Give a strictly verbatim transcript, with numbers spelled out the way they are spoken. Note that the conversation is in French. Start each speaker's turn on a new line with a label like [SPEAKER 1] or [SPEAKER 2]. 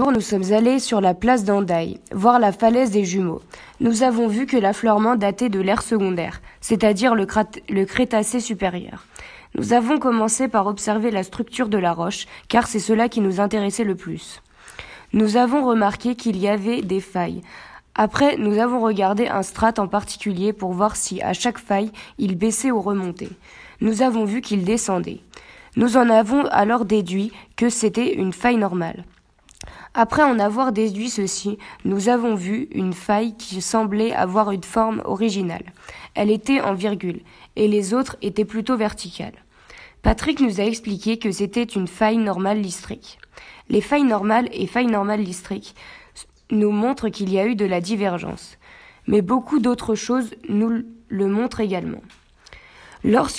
[SPEAKER 1] d'abord, nous sommes allés sur la place d'Hendaye, voir la falaise des Jumeaux. Nous avons vu que l'affleurement datait de l'ère secondaire, c'est-à-dire le, crat- le Crétacé supérieur. Nous avons commencé par observer la structure de la roche, car c'est cela qui nous intéressait le plus. Nous avons remarqué qu'il y avait des failles. Après, nous avons regardé un strate en particulier pour voir si, à chaque faille, il baissait ou remontait. Nous avons vu qu'il descendait. Nous en avons alors déduit que c'était une faille normale. Après en avoir déduit ceci, nous avons vu une faille qui semblait avoir une forme originale. Elle était en virgule, et les autres étaient plutôt verticales. Patrick nous a expliqué que c'était une faille normale listrique. Les failles normales et failles normales listriques nous montrent qu'il y a eu de la divergence, mais beaucoup d'autres choses nous le montrent également. Lorsque